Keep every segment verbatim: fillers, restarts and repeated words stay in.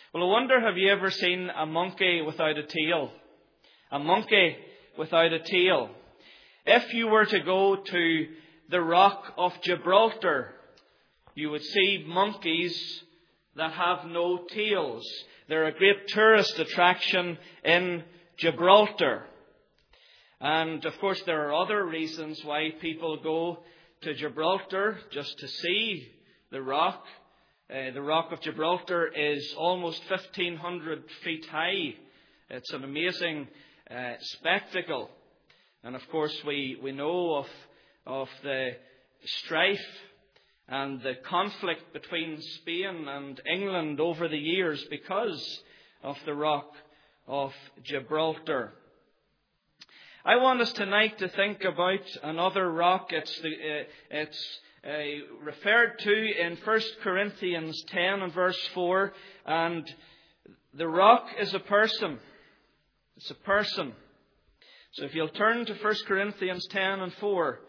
Well, I wonder, have you ever seen a monkey without a tail? A monkey without a tail. If you were to go to the Rock of Gibraltar, you would see monkeys that have no tails. They're a great tourist attraction in Gibraltar. And of course there are other reasons why people go to Gibraltar, just to see the rock. Uh, the Rock of Gibraltar is almost fifteen hundred feet high. It's an amazing uh, spectacle. And of course we, we know of, of the strife and the conflict between Spain and England over the years because of the Rock of Gibraltar. I want us tonight to think about another rock. It's the, uh, it's uh, referred to in First Corinthians ten and verse four. And the rock is a person. It's a person. So if you'll turn to First Corinthians ten and four,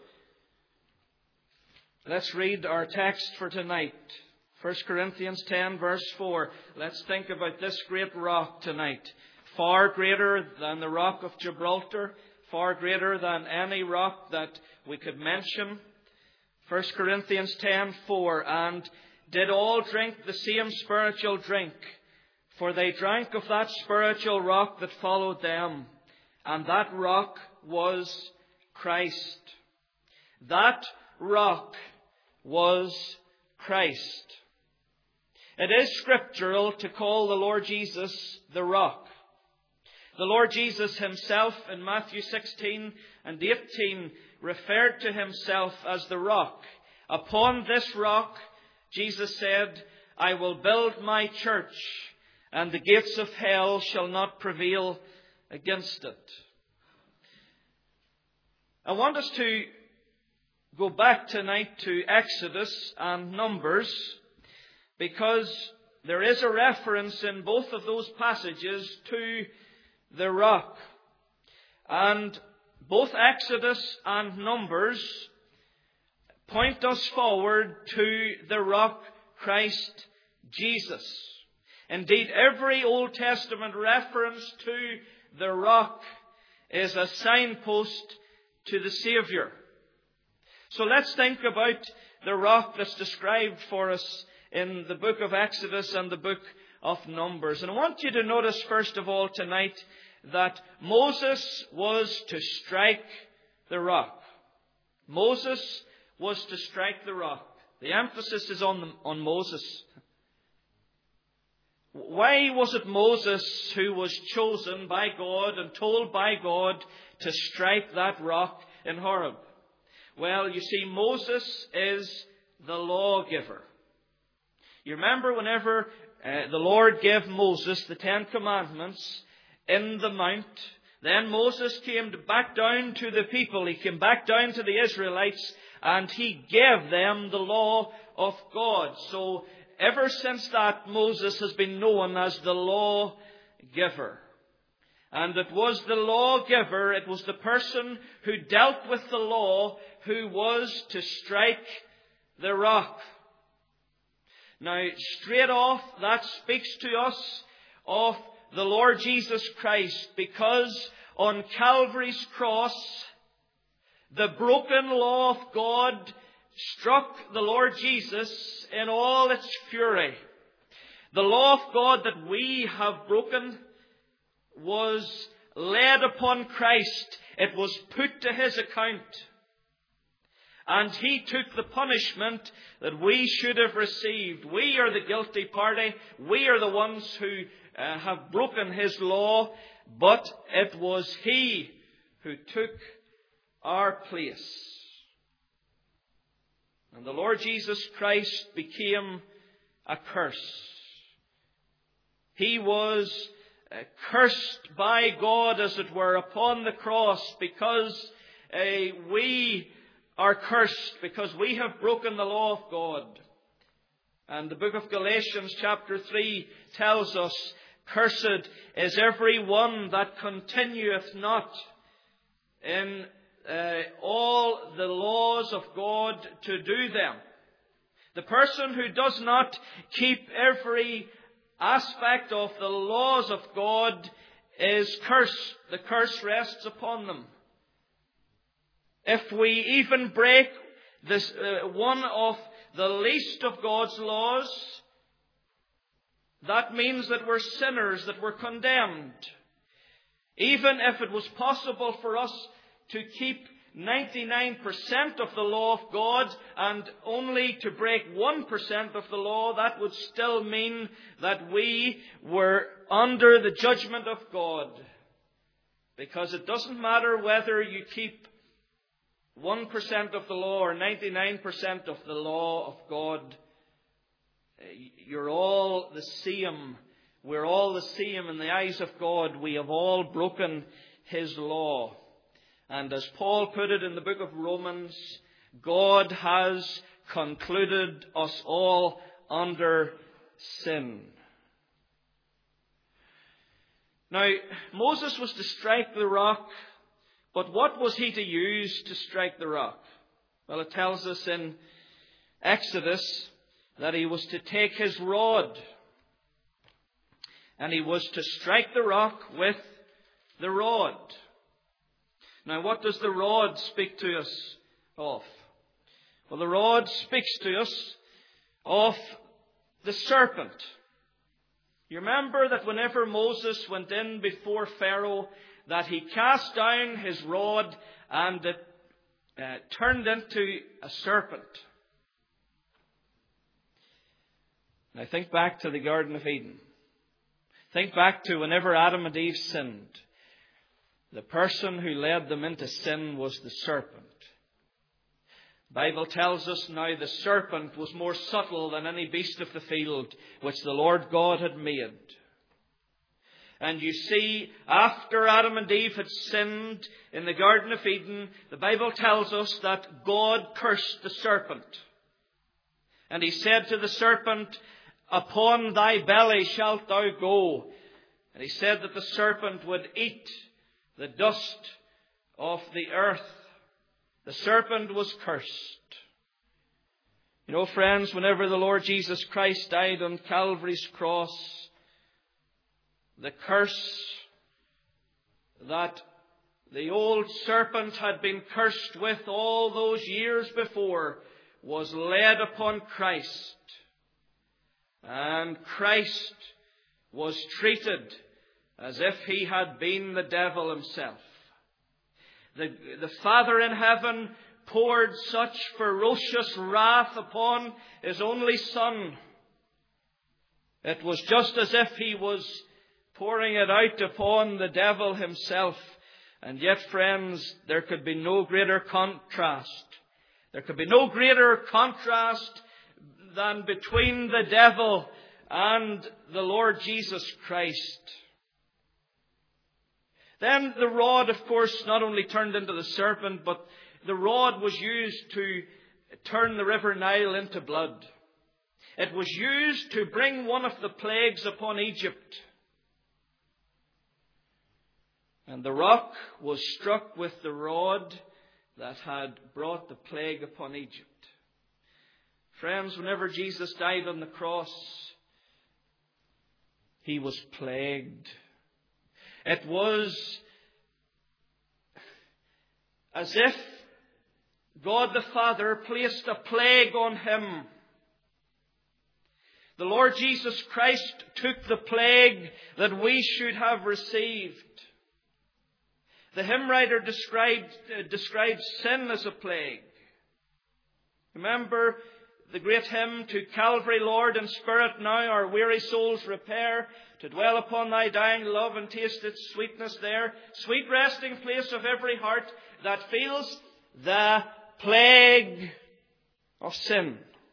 let's read our text for tonight. First Corinthians ten verse four. Let's think about this great rock tonight. Far greater than the Rock of Gibraltar. Far greater than any rock that we could mention. First Corinthians ten four. And did all drink the same spiritual drink? For they drank of that spiritual rock that followed them. And that rock was Christ. That rock was Christ. It is scriptural to call the Lord Jesus the rock. The Lord Jesus himself in Matthew sixteen and eighteen referred to himself as the rock. Upon this rock, Jesus said, I will build my church, and the gates of hell shall not prevail against it. I want us to go back tonight to Exodus and Numbers, because there is a reference in both of those passages to the rock. And both Exodus and Numbers point us forward to the rock, Christ Jesus. Indeed, every Old Testament reference to the rock is a signpost to the Saviour. So let's think about the rock that's described for us in the book of Exodus and the book of Numbers. And I want you to notice first of all tonight that Moses was to strike the rock. Moses was to strike the rock. The emphasis is on, on Moses. Why was it Moses who was chosen by God and told by God to strike that rock in Horeb? Well, you see, Moses is the lawgiver. You remember whenever uh, the Lord gave Moses the Ten Commandments in the mount, then Moses came back down to the people. He came back down to the Israelites and he gave them the law of God. So ever since that, Moses has been known as the lawgiver. And it was the lawgiver, it was the person who dealt with the law, who was to strike the rock. Now, straight off, that speaks to us of the Lord Jesus Christ, because on Calvary's cross, the broken law of God struck the Lord Jesus in all its fury. The law of God that we have broken was laid upon Christ. It was put to his account. And he took the punishment that we should have received. We are the guilty party. We are the ones who uh, have broken his law. But it was he who took our place. And the Lord Jesus Christ became a curse. He was uh, cursed by God, as it were, upon the cross, because uh, we are cursed, because we have broken the law of God. And the book of Galatians chapter three tells us, cursed is every one that continueth not in uh, all the laws of God to do them. The person who does not keep every aspect of the laws of God is curse. The curse rests upon them. If we even break this uh, one of the least of God's laws, that means that we're sinners, that we're condemned. Even if it was possible for us to keep ninety-nine percent of the law of God and only to break one percent of the law, that would still mean that we were under the judgment of God. Because it doesn't matter whether you keep one percent of the law or ninety-nine percent of the law of God. You're all the same. We're all the same in the eyes of God. We have all broken His law. And as Paul put it in the book of Romans, God has concluded us all under sin. Now, Moses was to strike the rock, but what was he to use to strike the rock? Well, it tells us in Exodus that he was to take his rod and he was to strike the rock with the rod. Now, what does the rod speak to us of? Well, the rod speaks to us of the serpent. You remember that whenever Moses went in before Pharaoh, that he cast down his rod and it uh, turned into a serpent. Now think back to the Garden of Eden. Think back to whenever Adam and Eve sinned. The person who led them into sin was the serpent. The Bible tells us now the serpent was more subtle than any beast of the field which the Lord God had made. And you see, after Adam and Eve had sinned in the Garden of Eden, the Bible tells us that God cursed the serpent. And He said to the serpent, "Upon thy belly shalt thou go." And He said that the serpent would eat the dust of the earth. The serpent was cursed. You know, friends, whenever the Lord Jesus Christ died on Calvary's cross, the curse that the old serpent had been cursed with all those years before was laid upon Christ. And Christ was treated as if He had been the devil himself. The, the Father in heaven poured such ferocious wrath upon His only Son. It was just as if He was pouring it out upon the devil himself. And yet, friends, there could be no greater contrast. There could be no greater contrast than between the devil and the Lord Jesus Christ. Then the rod, of course, not only turned into the serpent, but the rod was used to turn the river Nile into blood. It was used to bring one of the plagues upon Egypt. And the rock was struck with the rod that had brought the plague upon Egypt. Friends, whenever Jesus died on the cross, He was plagued. It was as if God the Father placed a plague on Him. The Lord Jesus Christ took the plague that we should have received. The hymn writer described, uh, describes sin as a plague. Remember the great hymn, "To Calvary, Lord, in spirit now our weary souls repair, to dwell upon thy dying love and taste its sweetness there. Sweet resting place of every heart that feels the plague of sin,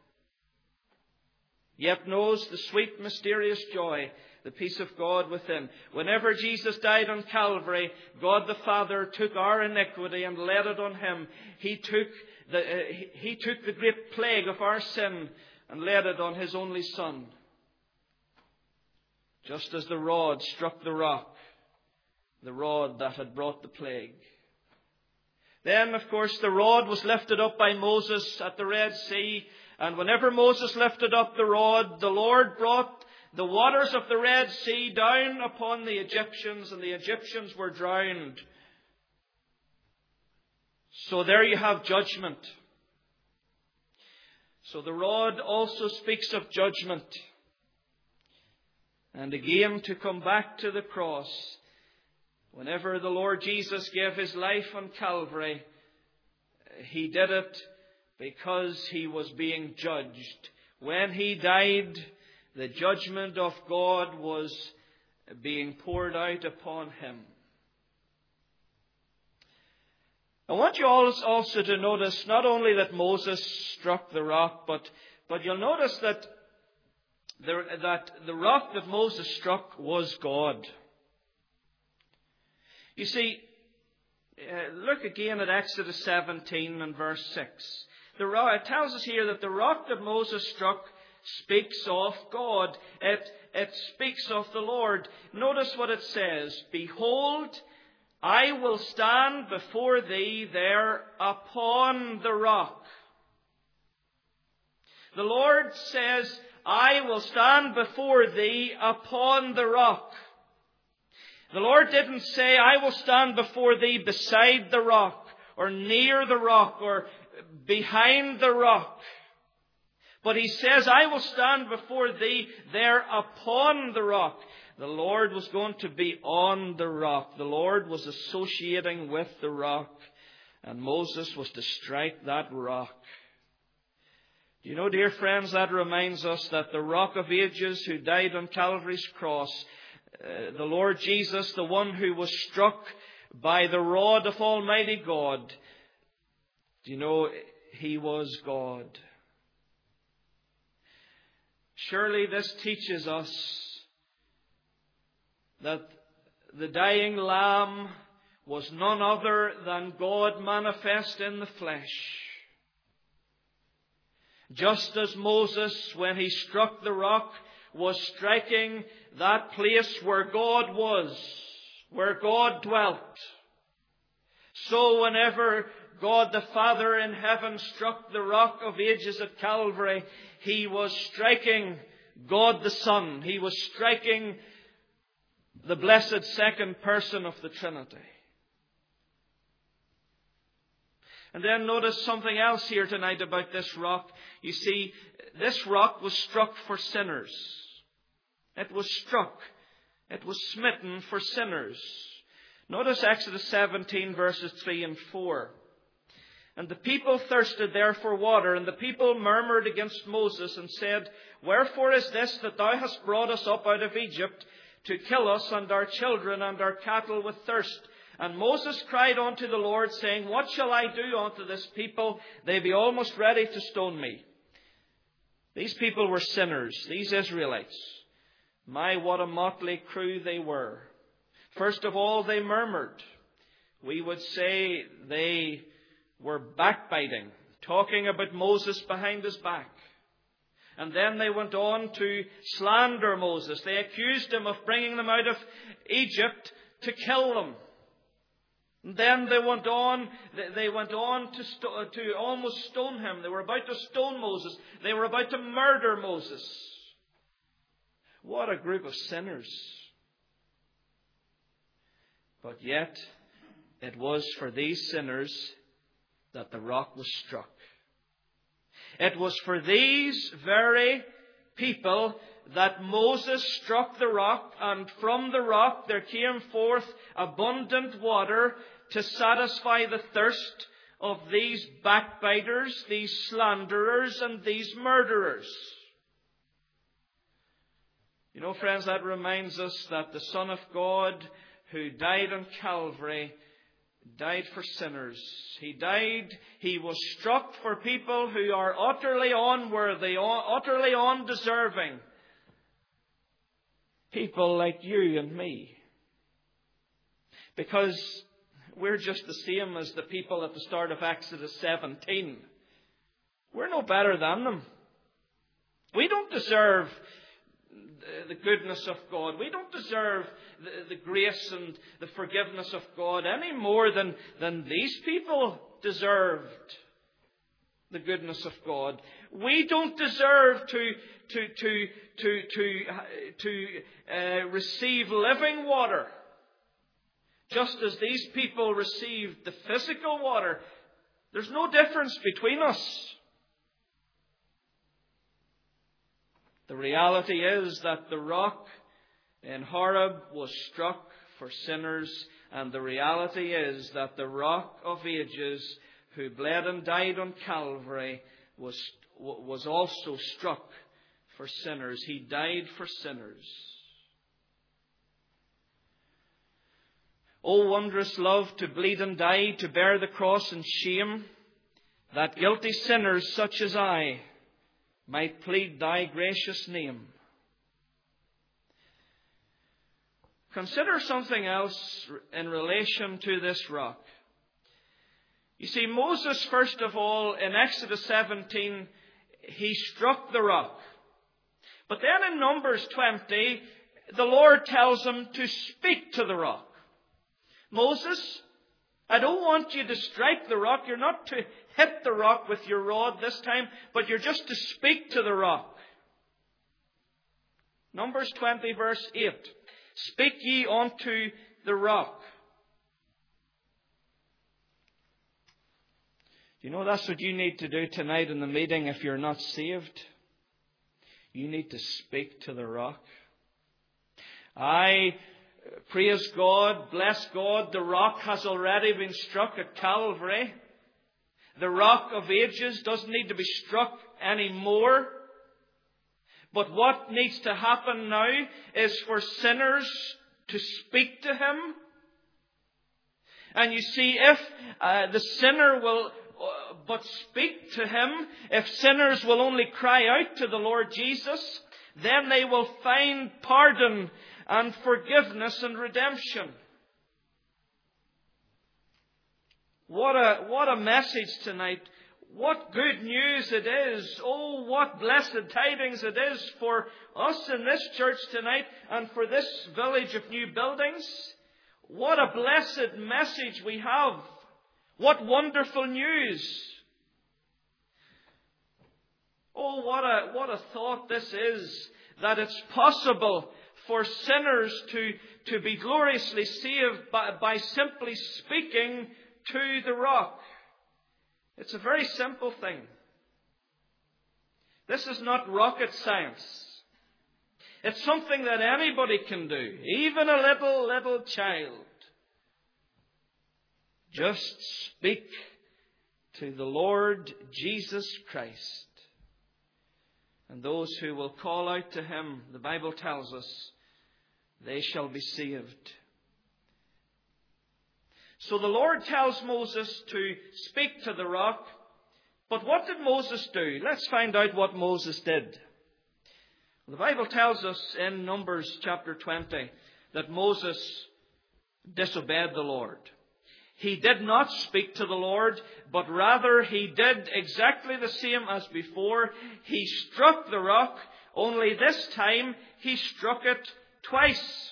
yet knows the sweet mysterious joy, the peace of God within." Whenever Jesus died on Calvary, God the Father took our iniquity and laid it on Him. He took the, uh, he took the great plague of our sin and laid it on His only Son. Just as the rod struck the rock, the rod that had brought the plague. Then, of course, the rod was lifted up by Moses at the Red Sea. And whenever Moses lifted up the rod, the Lord brought the waters of the Red Sea down upon the Egyptians, and the Egyptians were drowned. So there you have judgment. So the rod also speaks of judgment. And again, to come back to the cross, whenever the Lord Jesus gave his life on Calvary, he did it because he was being judged. When he died, the judgment of God was being poured out upon him. I want you all also to notice not only that Moses struck the rock, but, but you'll notice that the, that the rock that Moses struck was God. You see, uh, look again at Exodus seventeen and verse six. The rock, it tells us here that the rock that Moses struck speaks of God. It, it speaks of the Lord. Notice what it says. Behold, I will stand before thee there upon the rock. The Lord says, I will stand before thee upon the rock. The Lord didn't say, I will stand before thee beside the rock, or near the rock, or behind the rock. But he says, I will stand before thee there upon the rock. The Lord was going to be on the rock. The Lord was associating with the rock. And Moses was to strike that rock. Do you know, dear friends, that reminds us that the Rock of Ages who died on Calvary's cross, uh, the Lord Jesus, the one who was struck by the rod of Almighty God, do you know, he was God. Surely this teaches us that the dying Lamb was none other than God manifest in the flesh. Just as Moses, when he struck the rock, was striking that place where God was, where God dwelt. So whenever God the Father in heaven struck the Rock of Ages at Calvary, he was striking God the Son. He was striking the blessed second person of the Trinity. And then notice something else here tonight about this rock. You see, this rock was struck for sinners. It was struck. It was smitten for sinners. Notice Exodus seventeen verses three and four. And the people thirsted there for water, and the people murmured against Moses and said, Wherefore is this that thou hast brought us up out of Egypt to kill us and our children and our cattle with thirst? And Moses cried unto the Lord, saying, What shall I do unto this people? They be almost ready to stone me. These people were sinners, these Israelites. My, what a motley crew they were. First of all, they murmured. We would say they were backbiting, talking about Moses behind his back. And then they went on to slander Moses. They accused him of bringing them out of Egypt to kill them. And then they went on, they went on to, st- to almost stone him. They were about to stone Moses. They were about to murder Moses. What a group of sinners. But yet, it was for these sinners that the rock was struck. It was for these very people that Moses struck the rock, and from the rock there came forth abundant water to satisfy the thirst of these backbiters, these slanderers, and these murderers. You know, friends, that reminds us that the Son of God who died on Calvary died for sinners. He died, he was struck for people who are utterly unworthy, utterly undeserving. People like you and me. Because we're just the same as the people at the start of Exodus seventeen. We're no better than them. We don't deserve the goodness of God. We don't deserve the, the grace and the forgiveness of God any more than, than these people deserved the goodness of God. We don't deserve to, to, to, to, to, to uh, receive living water. Just as these people received the physical water, there's no difference between us. The reality is that the rock in Horeb was struck for sinners, and the reality is that the Rock of Ages, who bled and died on Calvary, was, was also struck for sinners. He died for sinners. O wondrous love, to bleed and die, to bear the cross and shame, that guilty sinners such as I might plead thy gracious name. Consider something else in relation to this rock. You see, Moses, first of all, in Exodus seventeen, he struck the rock. But then in Numbers twenty, the Lord tells him to speak to the rock. Moses, I don't want you to strike the rock. You're not to hit the rock with your rod this time, but you're just to speak to the rock. Numbers twenty, verse eight. Speak ye unto the rock. You know, that's what you need to do tonight in the meeting if you're not saved. You need to speak to the rock. I praise God, bless God, the rock has already been struck at Calvary. The Rock of Ages doesn't need to be struck anymore. But what needs to happen now is for sinners to speak to Him. And you see, if uh, the sinner will uh, but speak to Him, if sinners will only cry out to the Lord Jesus, then they will find pardon and forgiveness and redemption. What a, what a message tonight. What good news it is. Oh, what blessed tidings it is for us in this church tonight and for this village of new buildings. What a blessed message we have. What wonderful news. Oh, what a, what a thought this is, that it's possible for sinners to, to be gloriously saved by, by simply speaking to the rock. It's a very simple thing. This is not rocket science. It's something that anybody can do, even a little, little child. Just speak to the Lord Jesus Christ. And those who will call out to Him, the Bible tells us, they shall be saved. So the Lord tells Moses to speak to the rock. But what did Moses do? Let's find out what Moses did. The Bible tells us in Numbers chapter twenty that Moses disobeyed the Lord. He did not speak to the Lord, but rather he did exactly the same as before. He struck the rock, only this time he struck it twice.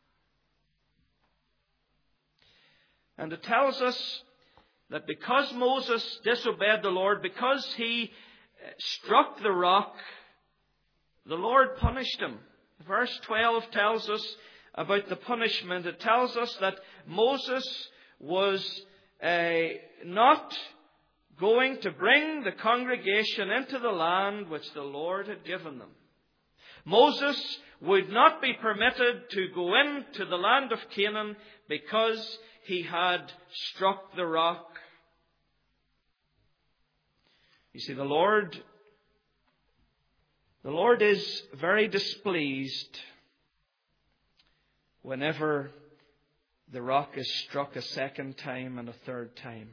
And it tells us that because Moses disobeyed the Lord, because he struck the rock, the Lord punished him. Verse twelve tells us about the punishment. It tells us that Moses was uh, not going to bring the congregation into the land which the Lord had given them. Moses would not be permitted to go into the land of Canaan because he had struck the rock. You see, the Lord, the Lord is very displeased whenever the rock is struck a second time and a third time.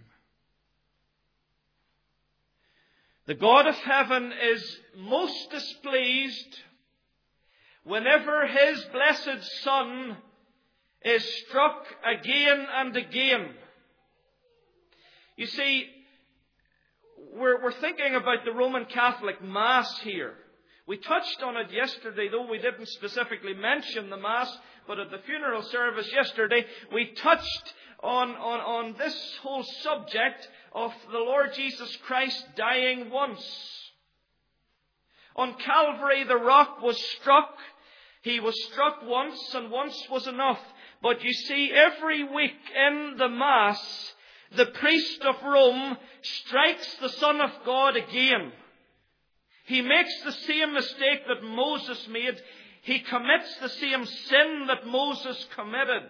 The God of heaven is most displeased whenever His blessed Son is struck again and again. You see, we're, we're thinking about the Roman Catholic Mass here. We touched on it yesterday, though we didn't specifically mention the Mass, but at the funeral service yesterday, we touched on, on, on this whole subject of the Lord Jesus Christ dying once. On Calvary, the rock was struck. He was struck once, and once was enough. But you see, every week in the Mass, the priest of Rome strikes the Son of God again. He makes the same mistake that Moses made. He commits the same sin that Moses committed.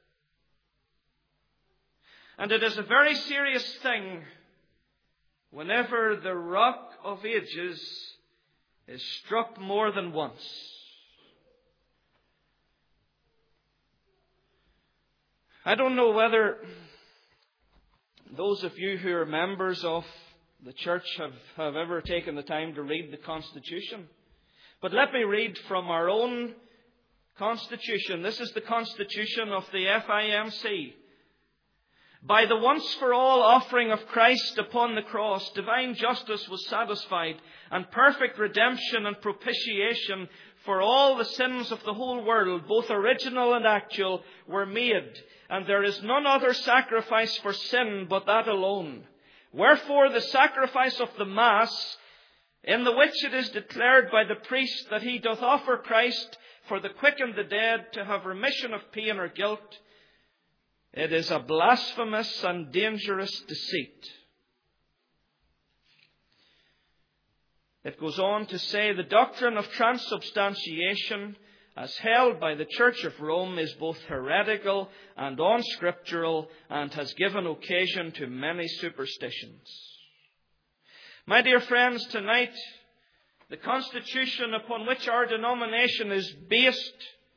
And it is a very serious thing whenever the Rock of Ages is struck more than once. I don't know whether those of you who are members of the church have, have ever taken the time to read the Constitution. But let me read from our own Constitution. This is the Constitution of the F I M C. By the once-for-all offering of Christ upon the cross, divine justice was satisfied, and perfect redemption and propitiation for all the sins of the whole world, both original and actual, were made. And there is none other sacrifice for sin but that alone. Wherefore the sacrifice of the Mass, in the which it is declared by the priest that he doth offer Christ for the quick and the dead to have remission of pain or guilt, it is a blasphemous and dangerous deceit. It goes on to say, the doctrine of transubstantiation, as held by the Church of Rome, is both heretical and unscriptural, and has given occasion to many superstitions. My dear friends, tonight, the Constitution upon which our denomination is based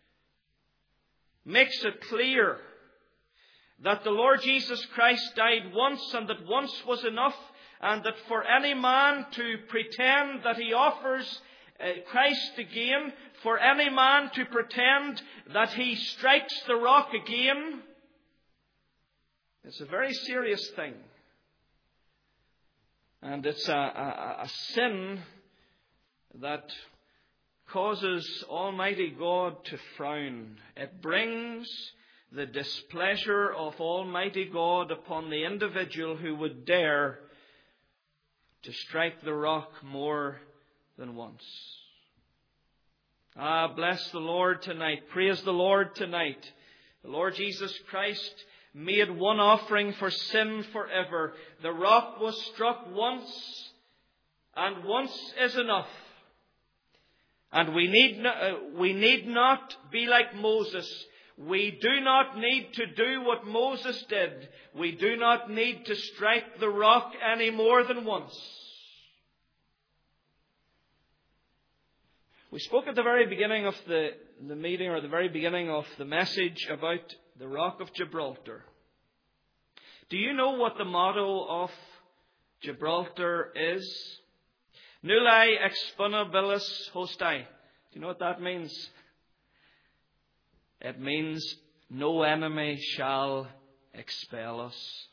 makes it clear that the Lord Jesus Christ died once, and that once was enough, and that for any man to pretend that he offers uh, Christ again, for any man to pretend that he strikes the rock again, it's a very serious thing. And it's a, a, a sin that causes Almighty God to frown. It brings the displeasure of Almighty God upon the individual who would dare to strike the rock more than once. Ah, bless the Lord tonight. Praise the Lord tonight. The Lord Jesus Christ made one offering for sin forever. The rock was struck once, and once is enough. And we need not, uh, we need not be like Moses. We do not need to do what Moses did. We do not need to strike the rock any more than once. We spoke at the very beginning of the, the meeting, or the very beginning of the message, about the Rock of Gibraltar. Do you know what the motto of Gibraltar is? Nullae expugnabilis hosti. Do you know what that means? It means no enemy shall expel us.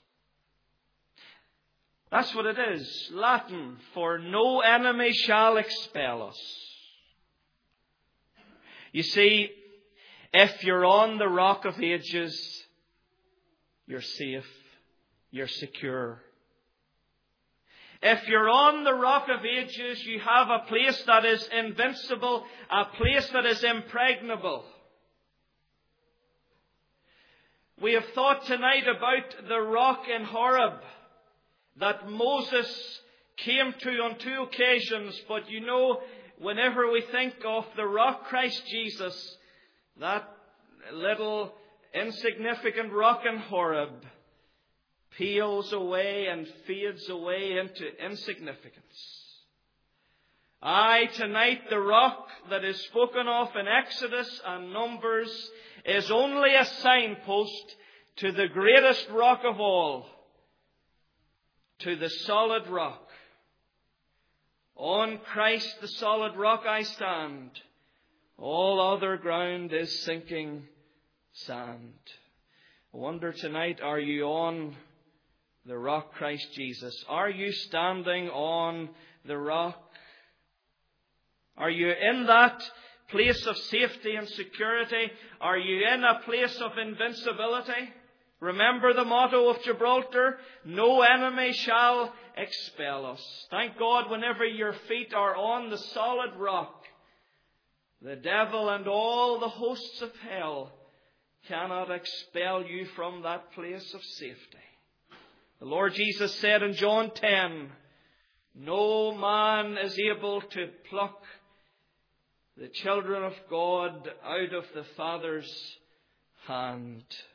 That's what it is. Latin for no enemy shall expel us. You see, if you're on the Rock of Ages, you're safe, you're secure. If you're on the Rock of Ages, you have a place that is invincible, a place that is impregnable. We have thought tonight about the rock in Horeb that Moses came to on two occasions. But you know, whenever we think of the rock Christ Jesus, that little insignificant rock in Horeb peels away and fades away into insignificance. Aye, tonight the rock that is spoken of in Exodus and Numbers is only a signpost to the greatest rock of all, to the solid rock. On Christ the solid rock I stand. All other ground is sinking sand. I wonder tonight, are you on the rock Christ Jesus? Are you standing on the rock? Are you in that place of safety and security? Are you in a place of invincibility? Remember the motto of Gibraltar, no enemy shall expel us. Thank God, whenever your feet are on the solid rock, the devil and all the hosts of hell cannot expel you from that place of safety. The Lord Jesus said in John ten, no man is able to pluck the children of God out of the Father's hand.